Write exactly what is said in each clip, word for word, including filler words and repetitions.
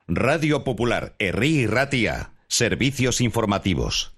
Radio Popular, Herri y Ratia, servicios informativos.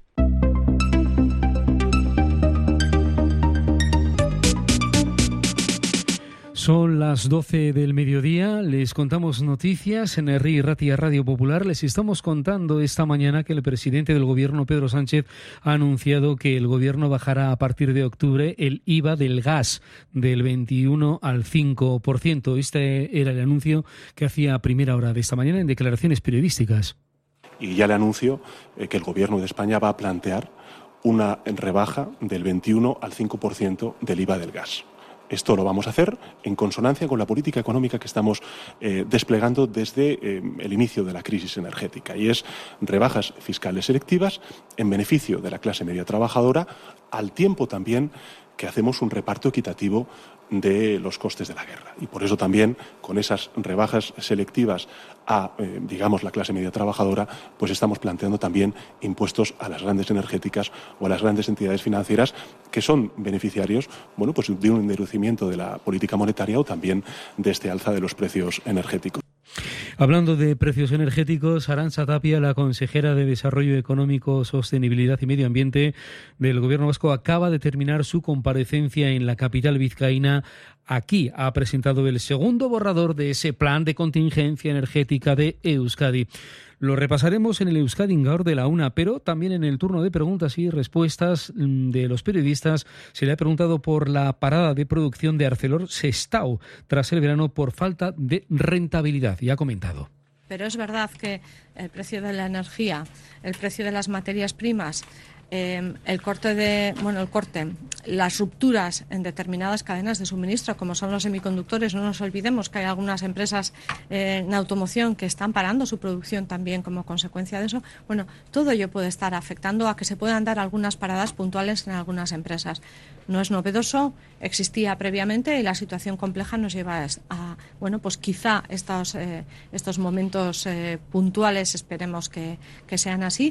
Son las doce del mediodía, les contamos noticias en Herri y Ratia Radio Popular. Les estamos contando esta mañana que el presidente del Gobierno, Pedro Sánchez, ha anunciado que el Gobierno bajará a partir de octubre el I V A del gas del veintiuno al cinco por ciento. Este era el anuncio que hacía a primera hora de esta mañana en declaraciones periodísticas. Y ya le anuncio eh, que el Gobierno de España va a plantear una rebaja del veintiuno al cinco por ciento del I V A del gas. Esto lo vamos a hacer en consonancia con la política económica que estamos eh, desplegando desde eh, el inicio de la crisis energética, y es rebajas fiscales selectivas en beneficio de la clase media trabajadora, al tiempo también que hacemos un reparto equitativo de los costes de la guerra. Y por eso también, con esas rebajas selectivas a, eh, digamos, la clase media trabajadora, pues estamos planteando también impuestos a las grandes energéticas o a las grandes entidades financieras que son beneficiarios, bueno, pues de un endurecimiento de la política monetaria o también de este alza de los precios energéticos. Hablando de precios energéticos, Arantxa Tapia, la consejera de Desarrollo Económico, Sostenibilidad y Medio Ambiente del Gobierno vasco, acaba de terminar su comparecencia en la capital vizcaína. Aquí ha presentado el segundo borrador de ese plan de contingencia energética de Euskadi. Lo repasaremos en el Euskadi Gaur de la una, pero también en el turno de preguntas y respuestas de los periodistas se le ha preguntado por la parada de producción de ArcelorSestao tras el verano por falta de rentabilidad, y ha comentado. Pero es verdad que el precio de la energía, el precio de las materias primas, eh, el corte de, bueno, el corte, las rupturas en determinadas cadenas de suministro, como son los semiconductores, no nos olvidemos que hay algunas empresas eh, en automoción que están parando su producción también como consecuencia de eso. Bueno, todo ello puede estar afectando a que se puedan dar algunas paradas puntuales en algunas empresas. No es novedoso, existía previamente y la situación compleja nos lleva a, bueno, pues quizá estos, eh, estos momentos eh, puntuales esperemos que, que sean así.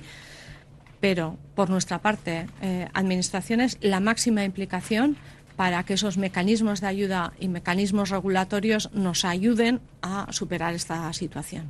Pero, por nuestra parte, eh, administraciones, la máxima implicación para que esos mecanismos de ayuda y mecanismos regulatorios nos ayuden a superar esta situación.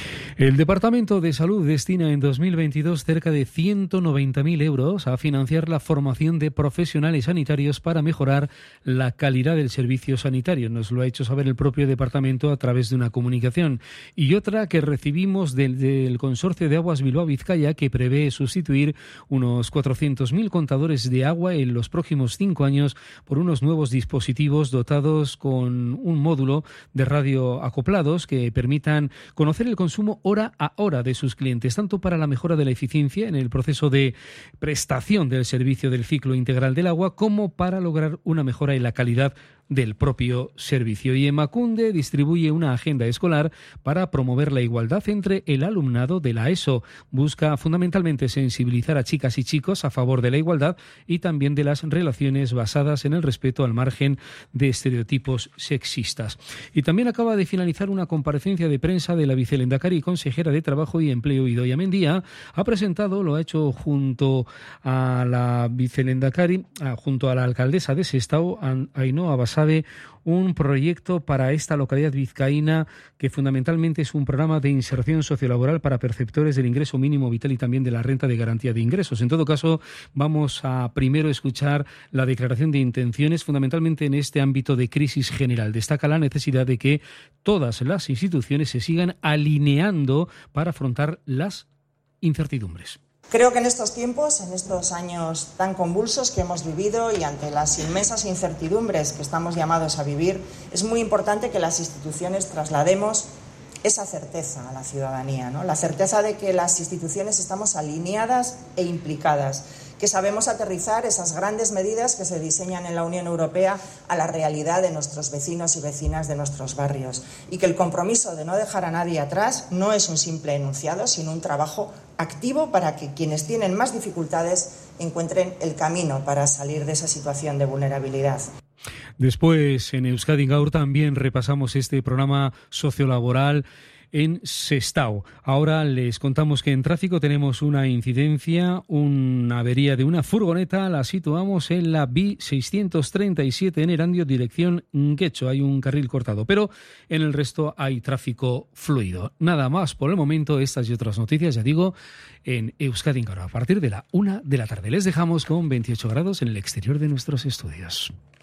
El Departamento de Salud destina en dos mil veintidós cerca de ciento noventa mil euros a financiar la formación de profesionales sanitarios para mejorar la calidad del servicio sanitario. Nos lo ha hecho saber el propio departamento a través de una comunicación. Y otra que recibimos del, del Consorcio de Aguas Bilbao-Vizcaya, que prevé sustituir unos cuatrocientos mil contadores de agua en los próximos cinco años por unos nuevos dispositivos dotados con un módulo de radio acoplados que permitan conocer el consumo hora a hora de sus clientes, tanto para la mejora de la eficiencia en el proceso de prestación del servicio del ciclo integral del agua, como para lograr una mejora en la calidad del propio servicio. Y Emakunde distribuye una agenda escolar para promover la igualdad entre el alumnado de la ESO. Busca fundamentalmente sensibilizar a chicas y chicos a favor de la igualdad y también de las relaciones basadas en el respeto al margen de estereotipos sexistas. Y también acaba de finalizar una comparecencia de prensa de la vicelehendakari y consejera de Trabajo y Empleo, Idoia Mendia. Ha presentado, lo ha hecho junto a la vicelehendakari, junto a la alcaldesa de Sestao, Ainhoa Basabe, un proyecto para esta localidad vizcaína que fundamentalmente es un programa de inserción sociolaboral para perceptores del ingreso mínimo vital y también de la renta de garantía de ingresos. En todo caso, vamos a primero escuchar la declaración de intenciones, fundamentalmente en este ámbito de crisis general. Destaca la necesidad de que todas las instituciones se sigan alineando para afrontar las incertidumbres. Creo que en estos tiempos, en estos años tan convulsos que hemos vivido y ante las inmensas incertidumbres que estamos llamados a vivir, es muy importante que las instituciones traslademos esa certeza a la ciudadanía, ¿no? La certeza de que las instituciones estamos alineadas e implicadas, que sabemos aterrizar esas grandes medidas que se diseñan en la Unión Europea a la realidad de nuestros vecinos y vecinas de nuestros barrios, y que el compromiso de no dejar a nadie atrás no es un simple enunciado, sino un trabajo activo para que quienes tienen más dificultades encuentren el camino para salir de esa situación de vulnerabilidad. Después, en Euskadi Gaur también repasamos este programa sociolaboral en Sestao. Ahora les contamos que en tráfico tenemos una incidencia, una avería de una furgoneta. La situamos en la B seiscientos treinta y siete en Erandio, dirección Guecho. Hay un carril cortado, pero en el resto hay tráfico fluido. Nada más por el momento. Estas y otras noticias, ya digo, en Euskadi en Gora, a partir de la una de la tarde. Les dejamos con veintiocho grados en el exterior de nuestros estudios.